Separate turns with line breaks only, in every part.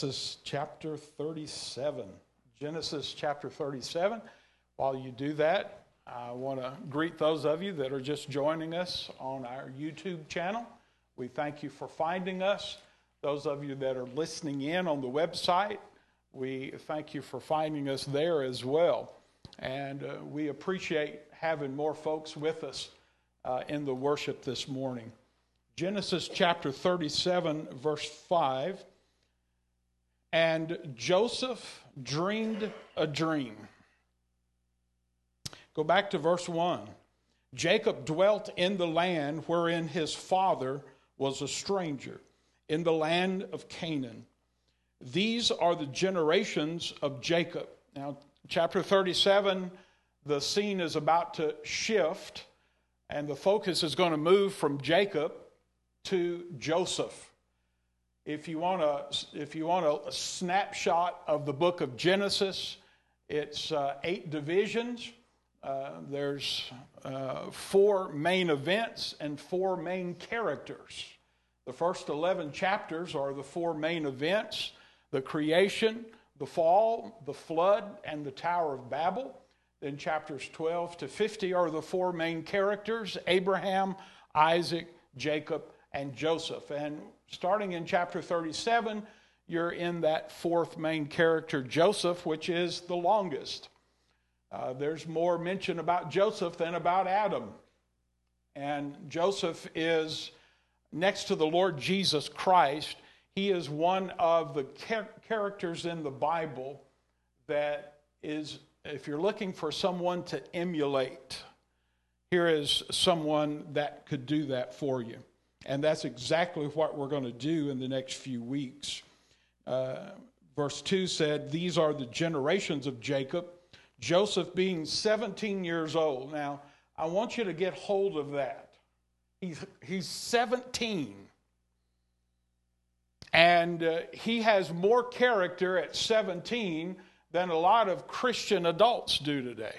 Genesis chapter 37. Genesis chapter 37. While you do that, I want to greet those of you that are just joining us on our YouTube channel. We thank you for finding us. Those of you that are listening in on the website, we thank you for finding us there as well. And we appreciate having more folks with us in the worship this morning. Genesis chapter 37, verse 5. And Joseph dreamed a dream. Go back to verse 1. Jacob dwelt in the land wherein his father was a stranger, in the land of Canaan. These are the generations of Jacob. Now, chapter 37, the scene is about to shift, and the focus is going to move from Jacob to Joseph. If you want a snapshot of the book of Genesis, it's 8 divisions. There's 4 main events and 4 main characters. The first 11 chapters are the 4 main events: the creation, the fall, the flood, and the Tower of Babel. Then chapters 12 to 50 are the 4 main characters: Abraham, Isaac, Jacob, and Joseph. And starting in chapter 37, you're in that 4th main character, Joseph, which is the longest. There's more mention about Joseph than about Adam. And Joseph is, next to the Lord Jesus Christ, he is one of the characters in the Bible that is, if you're looking for someone to emulate, here is someone that could do that for you. And that's exactly what we're going to do in the next few weeks. Verse 2 said, these are the generations of Jacob, Joseph being 17 years old. Now, I want you to get hold of that. He's 17. And he has more character at 17 than a lot of Christian adults do today.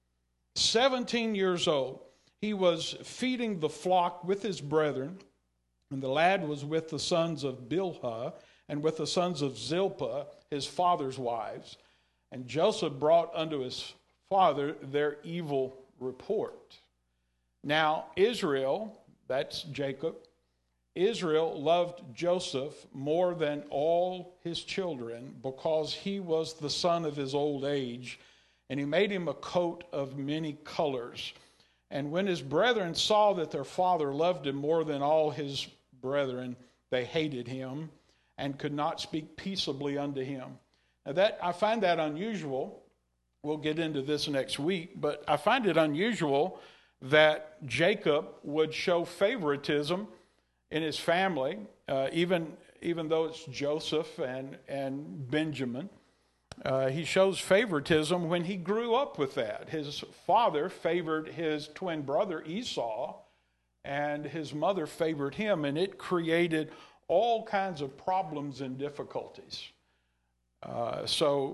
17 years old. He was feeding the flock with his brethren, and the lad was with the sons of Bilhah and with the sons of Zilpah, his father's wives. And Joseph brought unto his father their evil report. Now Israel, that's Jacob, Israel loved Joseph more than all his children, because he was the son of his old age, and he made him a coat of many colors. And when his brethren saw that their father loved him more than all his brethren, they hated him and could not speak peaceably unto him. Now I find that unusual. We'll get into this next week, but I find it unusual that Jacob would show favoritism in his family, even though it's Joseph and Benjamin. He shows favoritism when he grew up with that. His father favored his twin brother Esau, and his mother favored him, and it created all kinds of problems and difficulties. So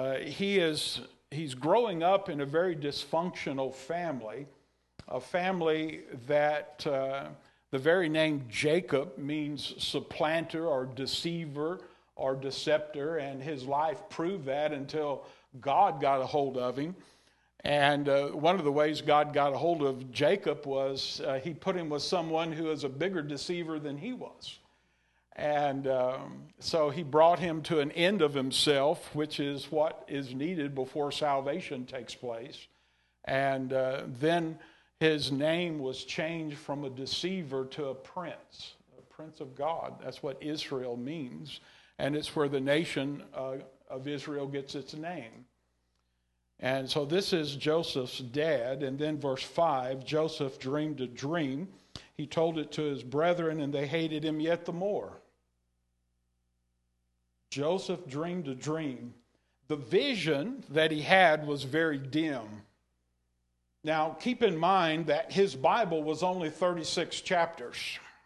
he's growing up in a very dysfunctional family, a family that the very name Jacob means supplanter or deceiver or deceptor, and his life proved that until God got a hold of him. And one of the ways God got a hold of Jacob was he put him with someone who is a bigger deceiver than he was. And so he brought him to an end of himself, which is what is needed before salvation takes place. And then his name was changed from a deceiver to a prince of God. That's what Israel means. And it's where the nation of Israel gets its name. And so this is Joseph's dad. And then verse 5, Joseph dreamed a dream. He told it to his brethren, and they hated him yet the more. Joseph dreamed a dream. The vision that he had was very dim. Now, keep in mind that his Bible was only 36 chapters.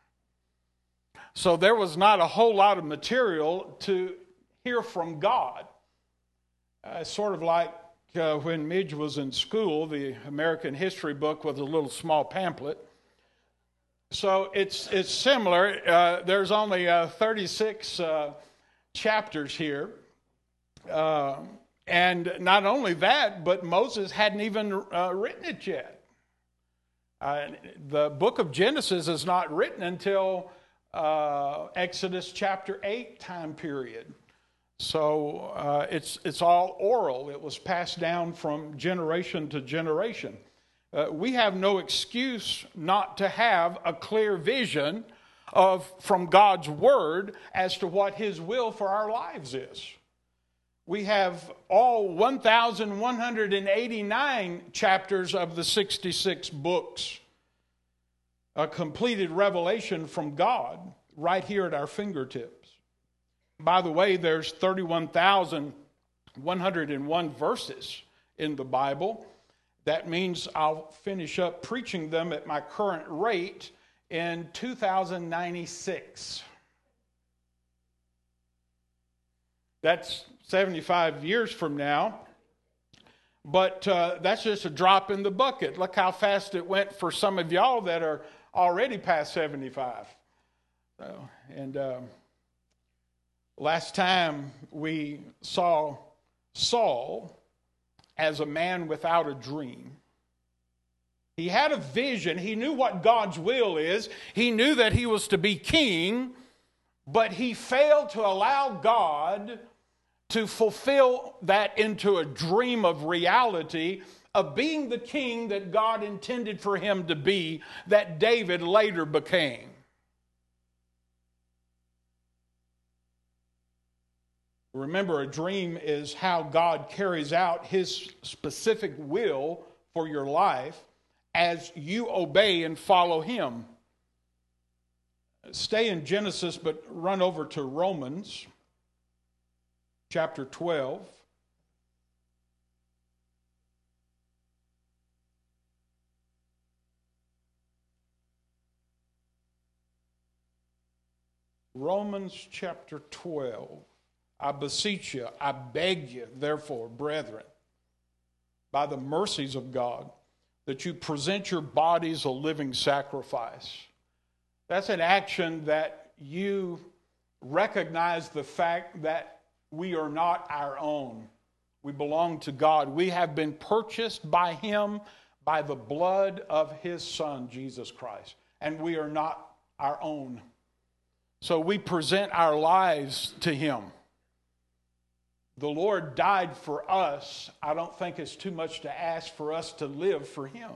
So there was not a whole lot of material to hear from God. Sort of like when Midge was in school, the American history book was a little small pamphlet. So it's similar. There's only 36 chapters here. And not only that, but Moses hadn't even written it yet. The book of Genesis is not written until Exodus chapter 8 time period. So it's all oral. It was passed down from generation to generation. We have no excuse not to have a clear vision from God's Word as to what His will for our lives is. We have all 1,189 chapters of the 66 books, a completed revelation from God right here at our fingertips. By the way, there's 31,101 verses in the Bible. That means I'll finish up preaching them at my current rate in 2096. That's 75 years from now. But that's just a drop in the bucket. Look how fast it went for some of y'all that are already past 75. Last time we saw Saul as a man without a dream. He had a vision. He knew what God's will is. He knew that he was to be king, but he failed to allow God to fulfill that into a dream of reality of being the king that God intended for him to be, that David later became. Remember, a dream is how God carries out His specific will for your life as you obey and follow Him. Stay in Genesis, but run over to Romans chapter 12. Romans chapter 12. I beseech you, I beg you, therefore, brethren, by the mercies of God, that you present your bodies a living sacrifice. That's an action that you recognize the fact that we are not our own. We belong to God. We have been purchased by Him by the blood of His Son, Jesus Christ. And we are not our own. So we present our lives to Him. The Lord died for us. I don't think it's too much to ask for us to live for Him.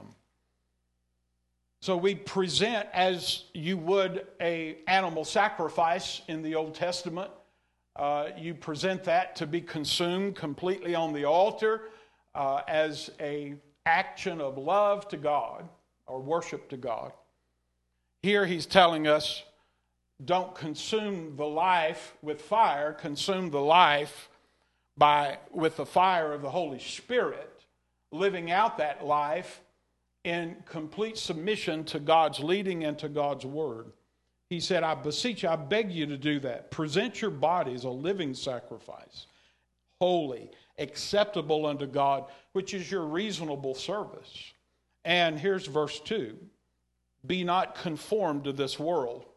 So we present, as you would an animal sacrifice in the Old Testament. You present that to be consumed completely on the altar as an action of love to God or worship to God. Here He's telling us, don't consume the life with fire, consume the life with the fire of the Holy Spirit, living out that life in complete submission to God's leading and to God's word. He said, I beseech you, I beg you to do that. Present your bodies a living sacrifice, holy, acceptable unto God, which is your reasonable service. And here's verse 2. Be not conformed to this world.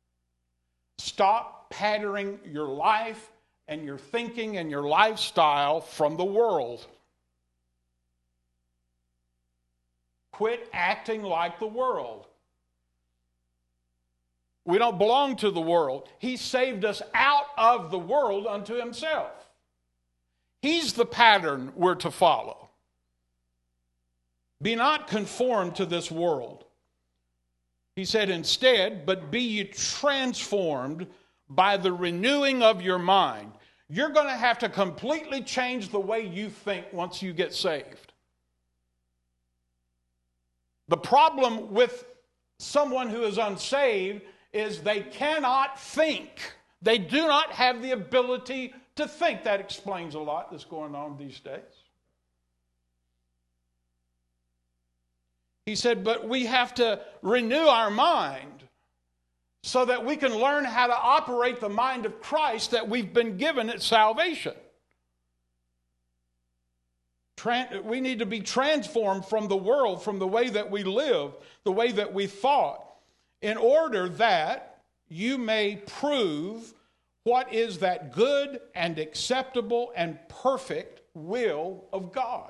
Stop patterning your life and your thinking and your lifestyle from the world. Quit acting like the world. We don't belong to the world. He saved us out of the world unto Himself. He's the pattern we're to follow. Be not conformed to this world. He said instead, but be ye transformed by the renewing of your mind. You're going to have to completely change the way you think once you get saved. The problem with someone who is unsaved is they cannot think. They do not have the ability to think. That explains a lot that's going on these days. He said, but we have to renew our mind so that we can learn how to operate the mind of Christ that we've been given at salvation. We need to be transformed from the world, from the way that we live, the way that we thought, in order that you may prove what is that good and acceptable and perfect will of God.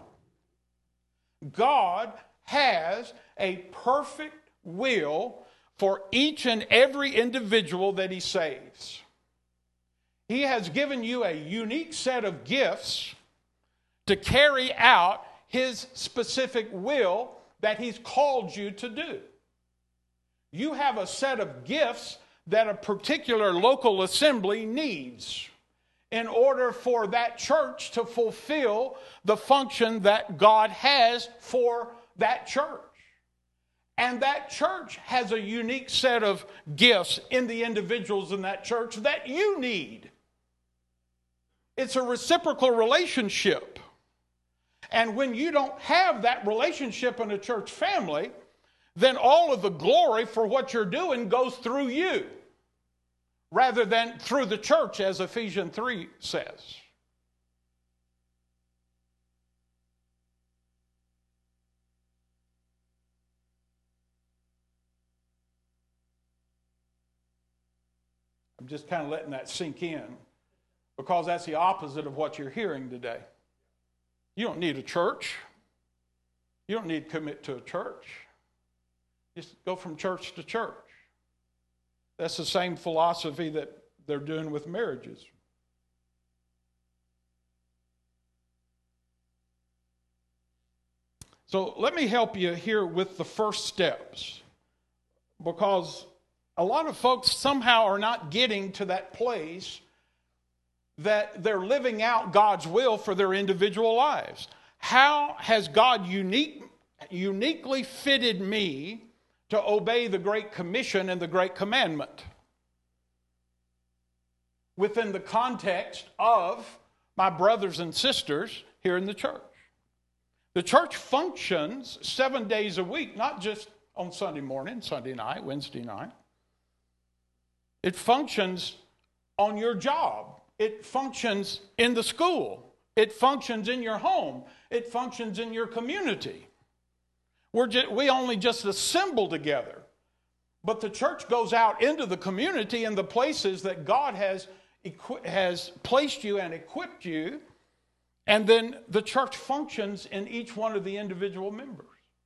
God has a perfect will for each and every individual that he saves. He has given you a unique set of gifts to carry out his specific will that he's called you to do. You have a set of gifts that a particular local assembly needs in order for that church to fulfill the function that God has for that church. And that church has a unique set of gifts in the individuals in that church that you need. It's a reciprocal relationship. And when you don't have that relationship in a church family, then all of the glory for what you're doing goes through you, rather than through the church, as Ephesians 3 says. I'm just kind of letting that sink in, because that's the opposite of what you're hearing today. You don't need a church. You don't need to commit to a church. Just go from church to church. That's the same philosophy that they're doing with marriages. So let me help you here with the first steps, because a lot of folks somehow are not getting to that place that they're living out God's will for their individual lives. How has God uniquely fitted me to obey the Great Commission and the Great Commandment within the context of my brothers and sisters here in the church? The church functions 7 days a week, not just on Sunday morning, Sunday night, Wednesday night. It functions on your job. It functions in the school. It functions in your home. It functions in your community. We only just assemble together. But the church goes out into the community and the places that God has placed you and equipped you. And then the church functions in each one of the individual members.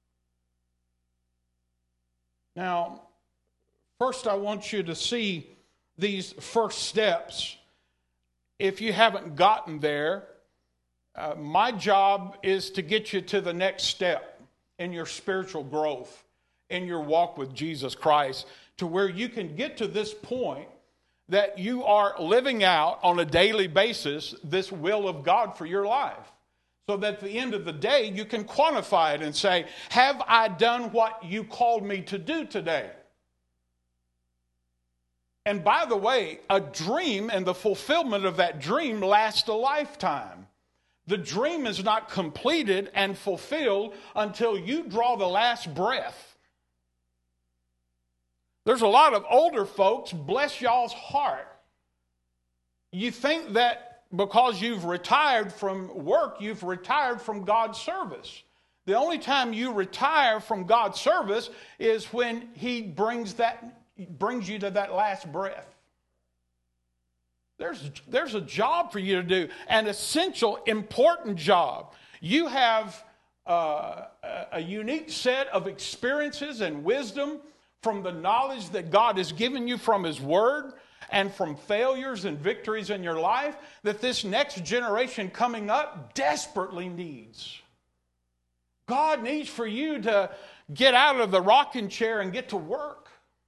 Now, first I want you to see these first steps. If you haven't gotten there, my job is to get you to the next step in your spiritual growth, in your walk with Jesus Christ, to where you can get to this point that you are living out on a daily basis this will of God for your life. So that at the end of the day, you can quantify it and say, have I done what you called me to do today? And by the way, a dream and the fulfillment of that dream lasts a lifetime. The dream is not completed and fulfilled until you draw the last breath. There's a lot of older folks, bless y'all's heart. You think that because you've retired from work, you've retired from God's service. The only time you retire from God's service is when He brings you to that last breath. There's a job for you to do, an essential, important job. You have a unique set of experiences and wisdom from the knowledge that God has given you from His Word and from failures and victories in your life that this next generation coming up desperately needs. God needs for you to get out of the rocking chair and get to work.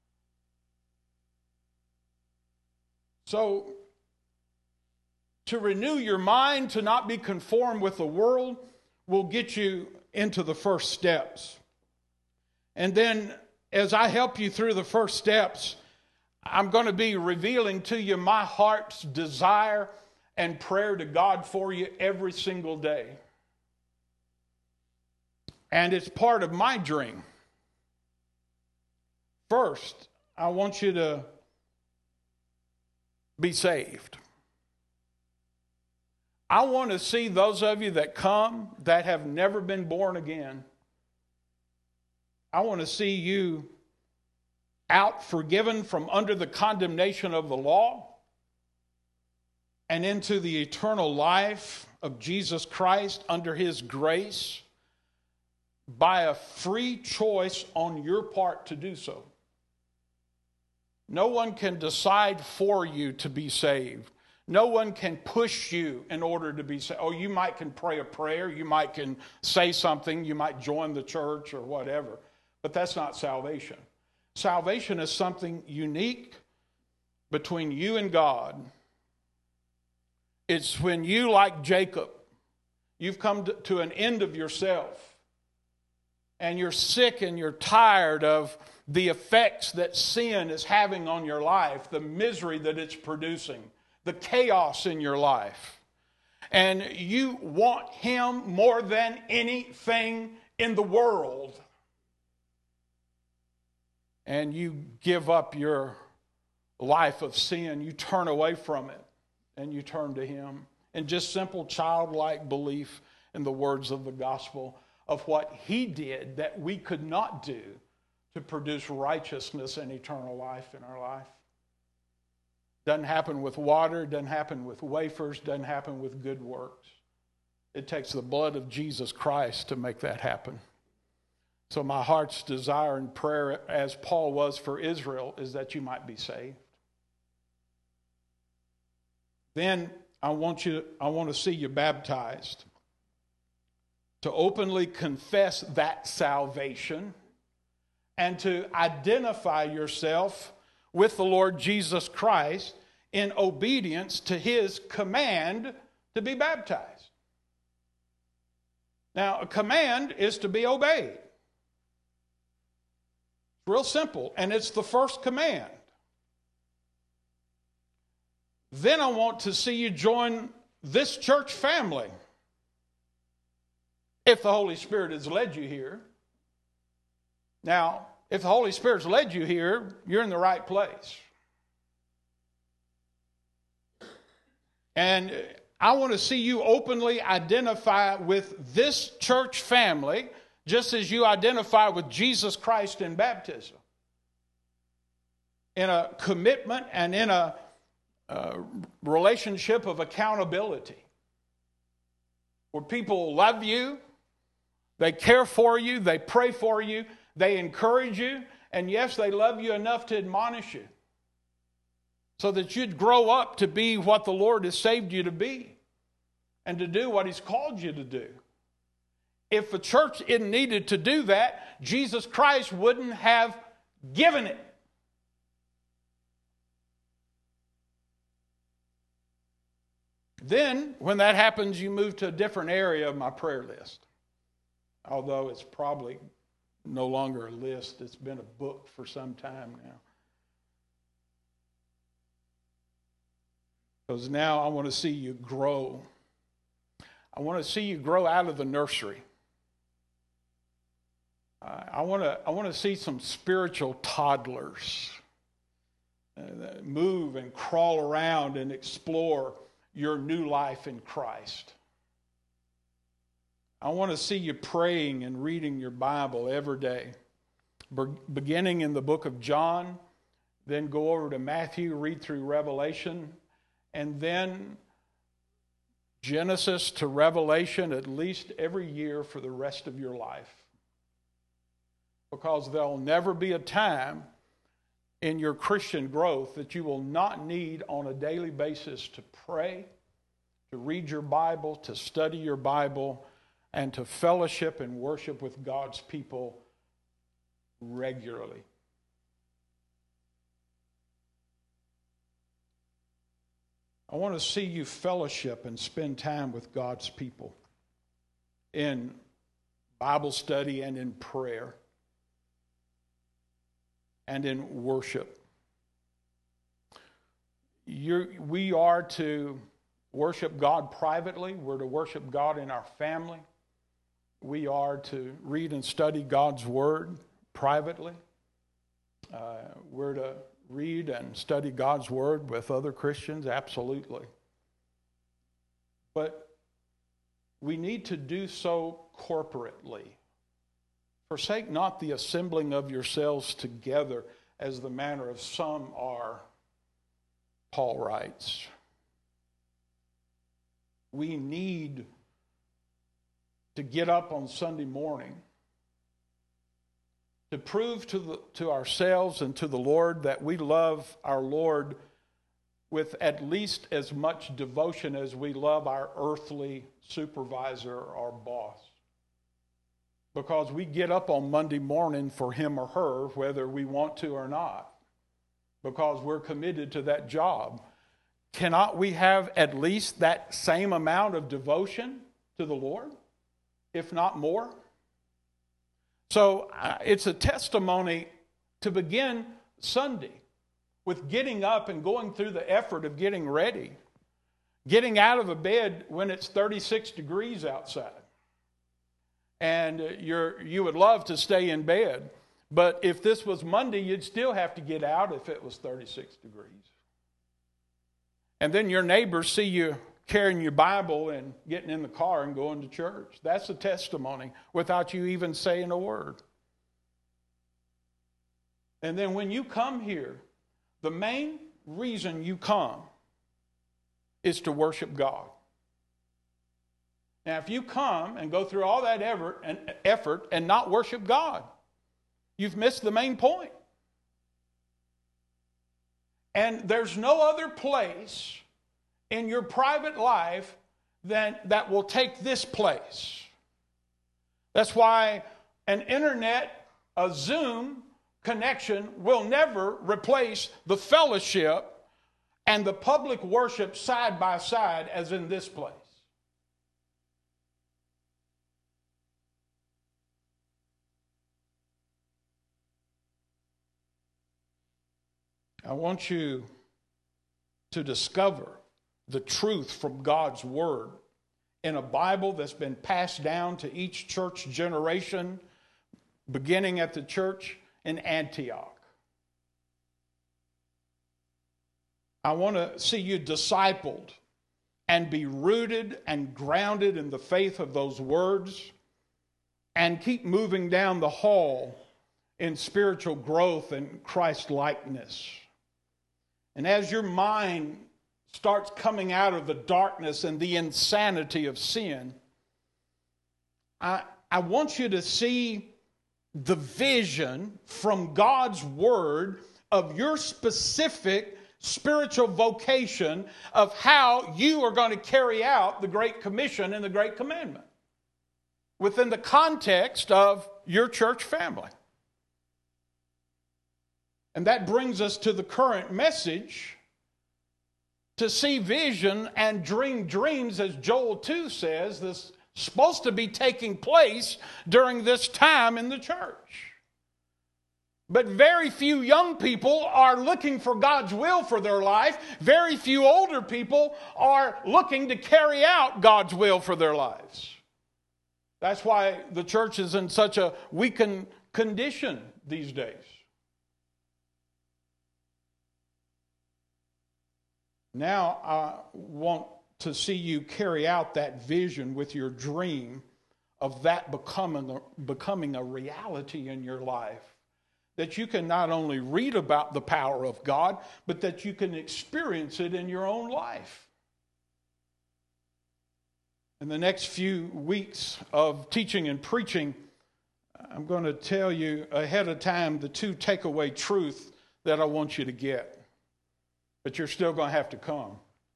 So, to renew your mind, to not be conformed with the world, will get you into the first steps. And then, as I help you through the first steps, I'm going to be revealing to you my heart's desire and prayer to God for you every single day. And it's part of my dream. First, I want you to be saved. I want to see those of you that come that have never been born again. I want to see you out forgiven from under the condemnation of the law. and into the eternal life of Jesus Christ under his grace by a free choice on your part to do so. No one can decide for you to be saved. No one can push you in order to be saved. Oh, you might can pray a prayer, you might can say something, you might join the church or whatever, but that's not salvation. Salvation is something unique between you and God. It's when you, like Jacob, you've come to an end of yourself and you're sick and you're tired of the effects that sin is having on your life, the misery that it's producing, the chaos in your life. And you want him more than anything in the world. And you give up your life of sin. You turn away from it and you turn to him. And just simple childlike belief in the words of the gospel of what he did that we could not do to produce righteousness and eternal life in our life. Doesn't happen with water, doesn't happen with wafers, doesn't happen with good works. It takes the blood of Jesus Christ to make that happen. So my heart's desire and prayer, as Paul was for Israel, is that you might be saved. Then I want to see you baptized, to openly confess that salvation and to identify yourself with the Lord Jesus Christ in obedience to his command to be baptized. Now, a command is to be obeyed. It's real simple, and it's the first command. Then I want to see you join this church family. If the Holy Spirit has led you here. Now, if the Holy Spirit's led you here, you're in the right place. And I want to see you openly identify with this church family, just as you identify with Jesus Christ in baptism. In a commitment and in a relationship of accountability. Where people love you, they care for you, they pray for you, they encourage you, and yes, they love you enough to admonish you so that you'd grow up to be what the Lord has saved you to be and to do what he's called you to do. If the church isn't needed to do that, Jesus Christ wouldn't have given it. Then, when that happens, you move to a different area of my prayer list. Although it's probably no longer a list, it's been a book for some time now. Because now I want to see you grow. I want to see you grow out of the nursery. I want to see some spiritual toddlers move and crawl around and explore your new life in Christ. I want to see you praying and reading your Bible every day, beginning in the book of John, then go over to Matthew, read through Revelation, and then Genesis to Revelation at least every year for the rest of your life. Because there'll never be a time in your Christian growth that you will not need on a daily basis to pray, to read your Bible, to study your Bible, and to fellowship and worship with God's people regularly. I want to see you fellowship and spend time with God's people in Bible study and in prayer and in worship. We are to worship God privately. We're to worship God in our family. We are to read and study God's Word privately. We're to read and study God's Word with other Christians, absolutely. But we need to do so corporately. Forsake not the assembling of yourselves together, as the manner of some are, Paul writes. we need to get up on Sunday morning to prove to ourselves and to the Lord that we love our Lord with at least as much devotion as we love our earthly supervisor or boss. Because we get up on Monday morning for him or her, whether we want to or not, because we're committed to that job. Cannot we have at least that same amount of devotion to the Lord, if not more? So it's a testimony to begin Sunday with getting up and going through the effort of getting ready, getting out of a bed when it's 36 degrees outside. And you would love to stay in bed. But if this was Monday, you'd still have to get out if it was 36 degrees. And then your neighbors see you carrying your Bible and getting in the car and going to church. That's a testimony without you even saying a word. And then when you come here, the main reason you come is to worship God. Now, if you come and go through all that effort and not worship God, you've missed the main point. And there's no other place in your private life that will take this place. That's why an internet, a Zoom connection will never replace the fellowship and the public worship side by side as in this place. I want you to discover the truth from God's Word in a Bible that's been passed down to each church generation, beginning at the church in Antioch. I want to see you discipled and be rooted and grounded in the faith of those words and keep moving down the hall in spiritual growth and Christ-likeness. And as your mind starts coming out of the darkness and the insanity of sin, I want you to see the vision from God's Word of your specific spiritual vocation of how you are going to carry out the Great Commission and the Great Commandment within the context of your church family. And that brings us to the current message, to see vision and dream dreams, as Joel 2 says, this is supposed to be taking place during this time in the church. But very few young people are looking for God's will for their life. Very few older people are looking to carry out God's will for their lives. That's why the church is in such a weakened condition these days. Now I want to see you carry out that vision with your dream of that becoming a reality in your life. That you can not only read about the power of God, but that you can experience it in your own life. In the next few weeks of teaching and preaching, I'm going to tell you ahead of time the 2 takeaway truths that I want you to get. But you're still going to have to come.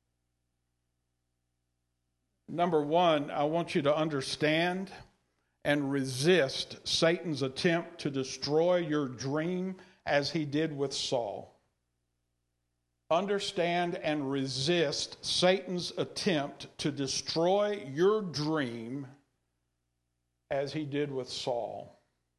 Number 1, I want you to understand and resist Satan's attempt to destroy your dream as he did with Saul. Understand and resist Satan's attempt to destroy your dream as he did with Saul.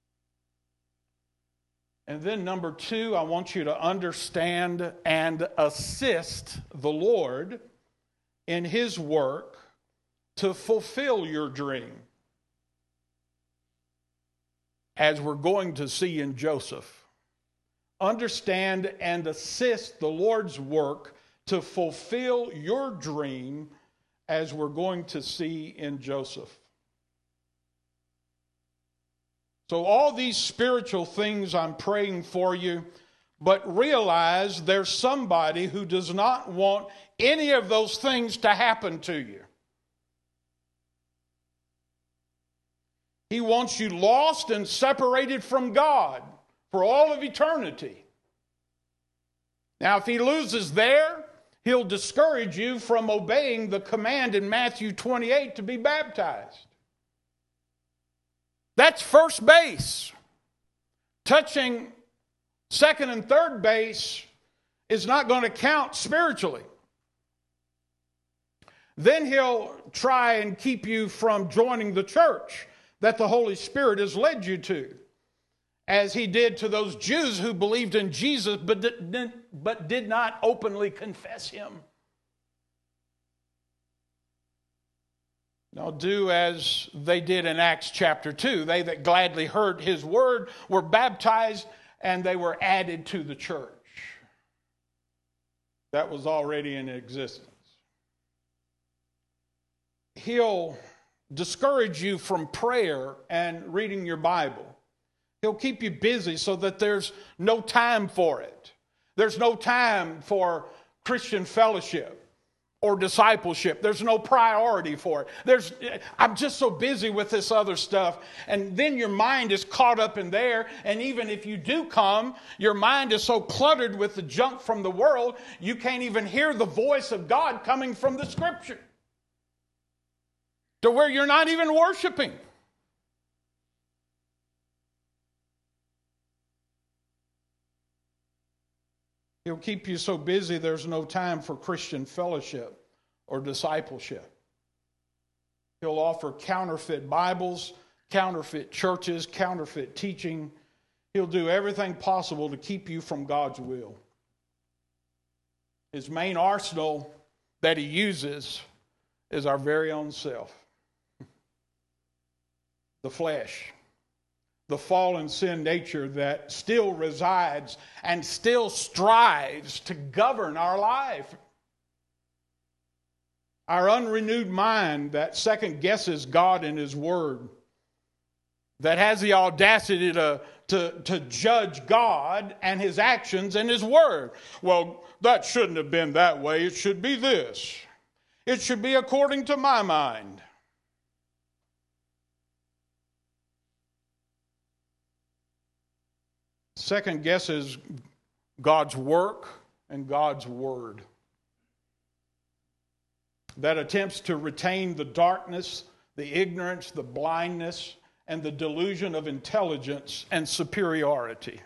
And then number 2, I want you to understand and assist the Lord in his work to fulfill your dream. As we're going to see in Joseph. Understand and assist the Lord's work to fulfill your dream as we're going to see in Joseph. So all these spiritual things I'm praying for you, but realize there's somebody who does not want any of those things to happen to you. He wants you lost and separated from God for all of eternity. Now, if he loses there, he'll discourage you from obeying the command in Matthew 28 to be baptized. That's first base. Touching second and third base is not going to count spiritually. Then he'll try and keep you from joining the church that the Holy Spirit has led you to, as he did to those Jews who believed in Jesus but did not openly confess him. Now do as they did in Acts chapter 2. They that gladly heard his word were baptized, and they were added to the church. That was already in existence. He'll discourage you from prayer and reading your Bible. He'll keep you busy so that there's no time for it. There's no time for Christian fellowship or discipleship. There's no priority for it. I'm just so busy with this other stuff. And then your mind is caught up in there. And even if you do come, your mind is so cluttered with the junk from the world, you can't even hear the voice of God coming from the Scripture, to where you're not even worshiping. He'll keep you so busy there's no time for Christian fellowship or discipleship. He'll offer counterfeit Bibles, counterfeit churches, counterfeit teaching. He'll do everything possible to keep you from God's will. His main arsenal that he uses is our very own self. The flesh, the fallen sin nature that still resides and still strives to govern our life. Our unrenewed mind that second guesses God and his word, that has the audacity to judge God and his actions and his word. Well, that shouldn't have been that way. It should be this. It should be according to my mind. Second guesses God's work and God's word. That attempts to retain the darkness, the ignorance, the blindness, and the delusion of intelligence and superiority.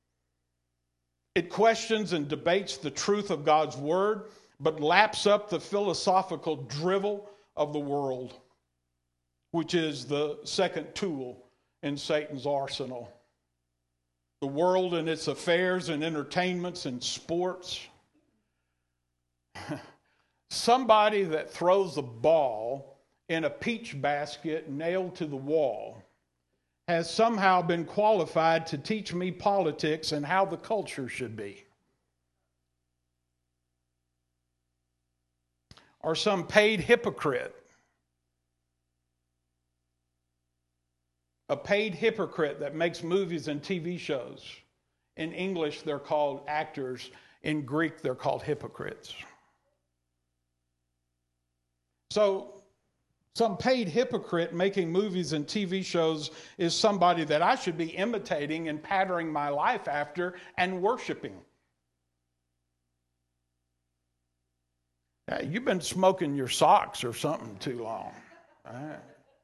It questions and debates the truth of God's word, but laps up the philosophical drivel of the world, which is the second tool in Satan's arsenal. The world and its affairs and entertainments and sports. Somebody that throws a ball in a peach basket nailed to the wall has somehow been qualified to teach me politics and how the culture should be. Or some paid hypocrite. A paid hypocrite that makes movies and TV shows. In English, they're called actors. In Greek, they're called hypocrites. So, some paid hypocrite making movies and TV shows is somebody that I should be imitating and patterning my life after and worshiping. You've been smoking your socks or something too long. All right.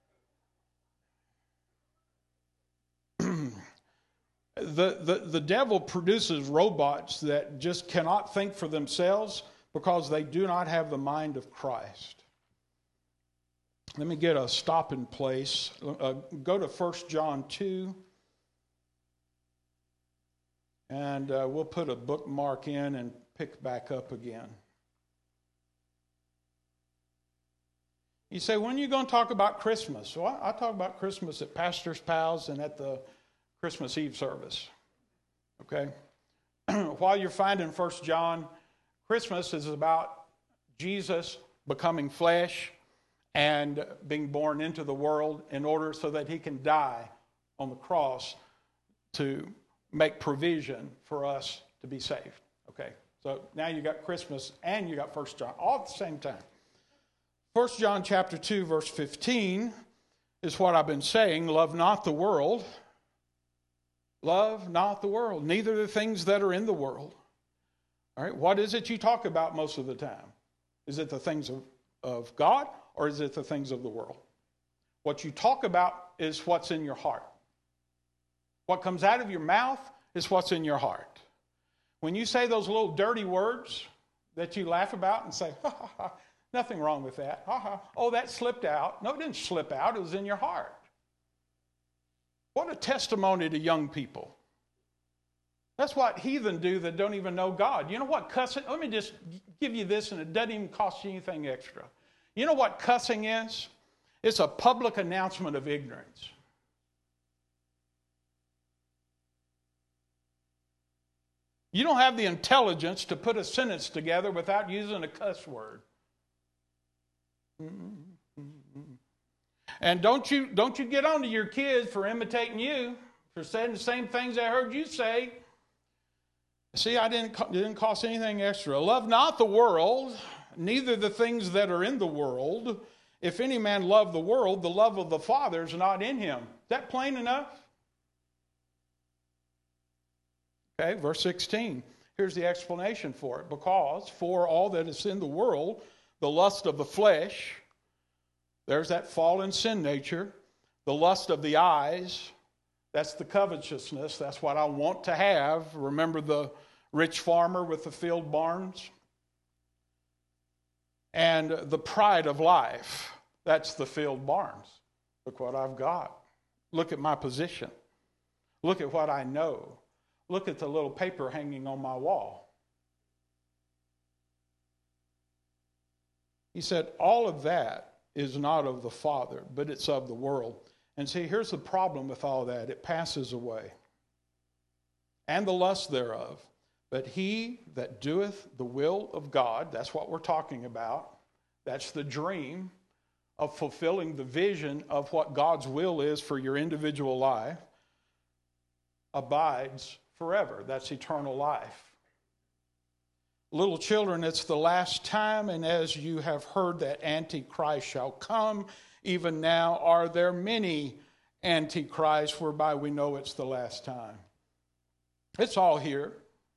The devil produces robots that just cannot think for themselves because they do not have the mind of Christ. Let me get a stopping place. Go to 1 John 2. And we'll put a bookmark in and pick back up again. You say, when are you going to talk about Christmas? Well, I talk about Christmas at Pastor's Pals and at the Christmas Eve service. Okay? While you're finding 1 John, Christmas is about Jesus becoming flesh and being born into the world in order so that he can die on the cross to make provision for us to be saved. Okay? So now you got Christmas and you got 1 John all at the same time. 1 John chapter 2, verse 15 is what I've been saying. Love not the world. Love not the world, neither the things that are in the world. All right, what is it you talk about most of the time? Is it the things of God, or is it the things of the world? What you talk about is what's in your heart. What comes out of your mouth is what's in your heart. When you say those little dirty words that you laugh about and say, ha, ha, ha, nothing wrong with that. Ha, ha. Oh, that slipped out. No, it didn't slip out. It was in your heart. What a testimony to young people. That's what heathen do that don't even know God. You know what cussing? Let me just give you this, and it doesn't even cost you anything extra. You know what cussing is? It's a public announcement of ignorance. You don't have the intelligence to put a sentence together without using a cuss word. And don't you get on to your kids for imitating you, for saying the same things I heard you say. See, it didn't cost anything extra. Love not the world, neither the things that are in the world. If any man love the world, the love of the Father is not in him. Is that plain enough? Okay, verse 16. Here's the explanation for it. Because for all that is in the world, the lust of the flesh, there's that fallen sin nature, the lust of the eyes, that's the covetousness, that's what I want to have. Remember the rich farmer with the field barns? And the pride of life, that's the field barns. Look what I've got. Look at my position. Look at what I know. Look at the little paper hanging on my wall. He said, all of that is not of the Father, but it's of the world. And see, here's the problem with all that. It passes away. And the lust thereof. But he that doeth the will of God, that's what we're talking about. That's the dream of fulfilling the vision of what God's will is for your individual life, abides forever. That's eternal life. Little children, it's the last time, and as you have heard that Antichrist shall come, even now are there many Antichrists whereby we know it's the last time. It's all here.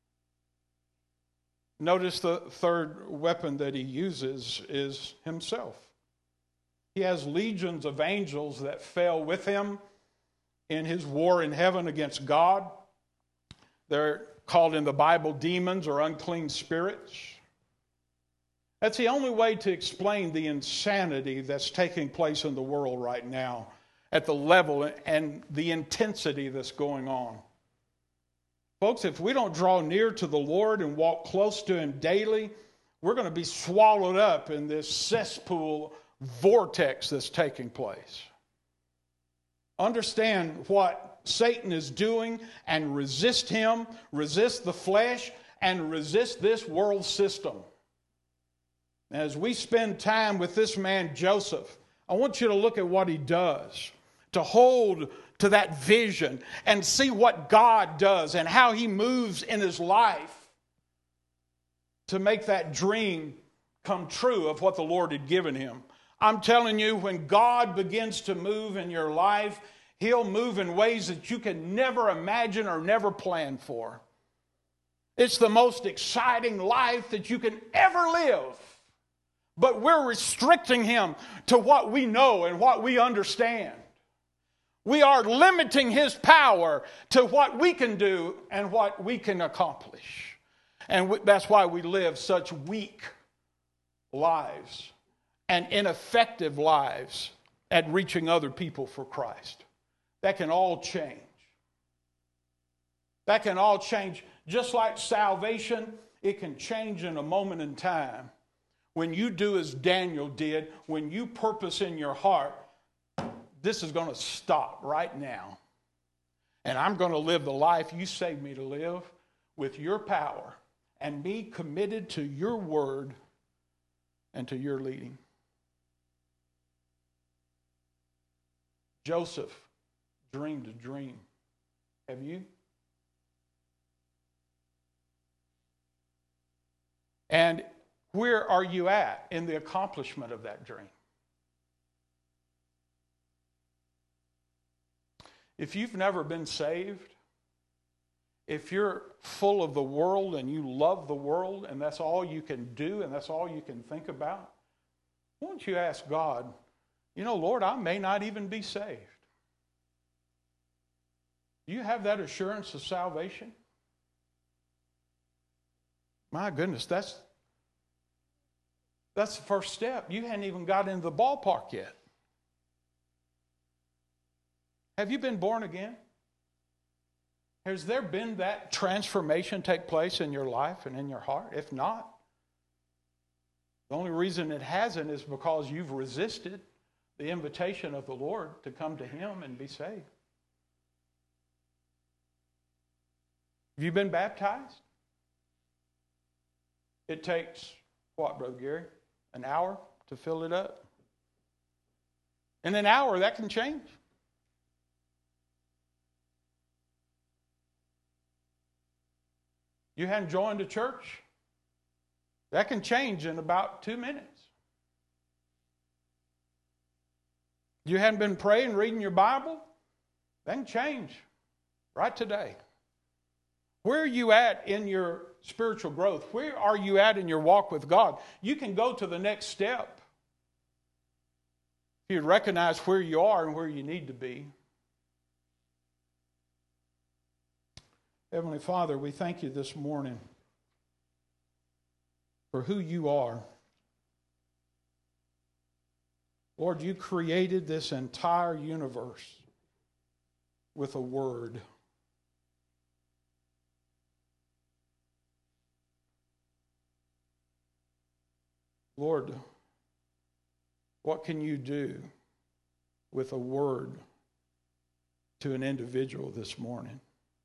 Notice the third weapon that he uses is himself. He has legions of angels that fell with him in his war in heaven against God. They're called in the Bible demons or unclean spirits. That's the only way to explain the insanity that's taking place in the world right now at the level and the intensity that's going on. Folks, if we don't draw near to the Lord and walk close to him daily, we're going to be swallowed up in this cesspool vortex that's taking place. Understand what Satan is doing and resist him, resist the flesh, and resist this world system. As we spend time with this man Joseph, I want you to look at what he does, to hold to that vision and see what God does and how he moves in his life to make that dream come true of what the Lord had given him. I'm telling you, when God begins to move in your life, he'll move in ways that you can never imagine or never plan for. It's the most exciting life that you can ever live. But we're restricting him to what we know and what we understand. We are limiting his power to what we can do and what we can accomplish. And that's why we live such weak lives and ineffective lives at reaching other people for Christ. That can all change. That can all change. Just like salvation, it can change in a moment in time. When you do as Daniel did, when you purpose in your heart, this is going to stop right now. And I'm going to live the life you saved me to live with your power and be committed to your word and to your leading. Joseph dreamed a dream. Have you? And where are you at in the accomplishment of that dream? If you've never been saved, if you're full of the world and you love the world and that's all you can do and that's all you can think about, why don't you ask God, Lord, I may not even be saved. Do you have that assurance of salvation? My goodness, that's the first step. You hadn't even got into the ballpark yet. Have you been born again? Has there been that transformation take place in your life and in your heart? If not, the only reason it hasn't is because you've resisted the invitation of the Lord to come to Him and be saved. Have you been baptized? It takes, what, Brother Gary? An hour to fill it up? In an hour, that can change. You hadn't joined a church? That can change in about 2 minutes. You hadn't been praying, reading your Bible? That can change right today. Where are you at in your spiritual growth? Where are you at in your walk with God? You can go to the next step if you recognize where you are and where you need to be. Heavenly Father, we thank you this morning for who you are. Lord, you created this entire universe with a word. Lord, what can you do with a word to an individual this morning?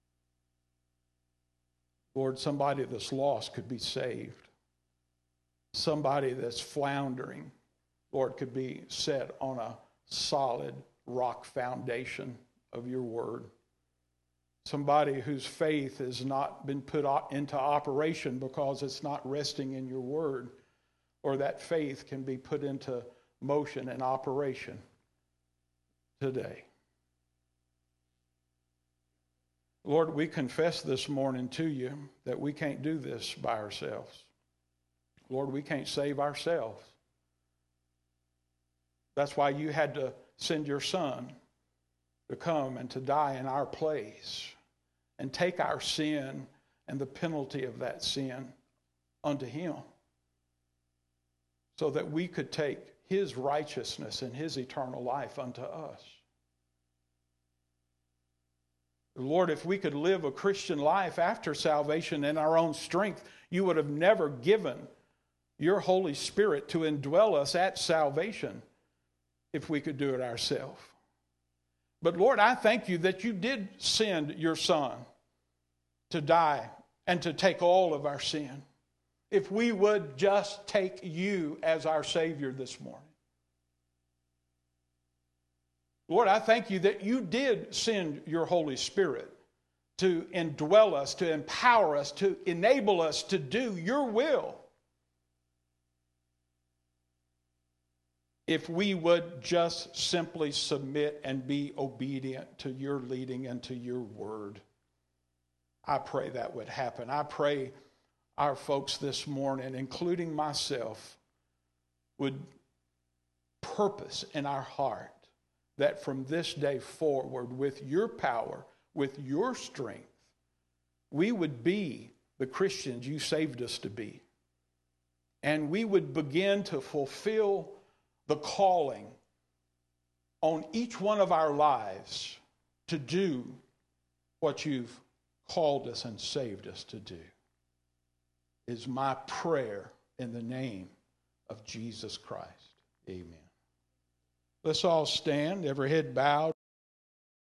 Lord, somebody that's lost could be saved. Somebody that's floundering, Lord, could be set on a solid rock foundation of your word. Somebody whose faith has not been put into operation because it's not resting in your word, or that faith can be put into motion and operation today. Lord, we confess this morning to you that we can't do this by ourselves. Lord, we can't save ourselves. That's why you had to send your Son to come and to die in our place and take our sin and the penalty of that sin unto him, so that we could take his righteousness and his eternal life unto us. Lord, if we could live a Christian life after salvation in our own strength, you would have never given your Holy Spirit to indwell us at salvation if we could do it ourselves. But Lord, I thank you that you did send your Son to die and to take all of our sin. If we would just take you as our Savior this morning. Lord, I thank you that you did send your Holy Spirit to indwell us, to empower us, to enable us to do your will. If we would just simply submit and be obedient to your leading and to your word. I pray that would happen. I pray our folks this morning, including myself, would purpose in our heart that from this day forward, with your power, with your strength, we would be the Christians you saved us to be. And we would begin to fulfill the calling on each one of our lives to do what you've called us and saved us to do, is my prayer in the name of Jesus Christ. Amen. Let's all stand, every head bowed.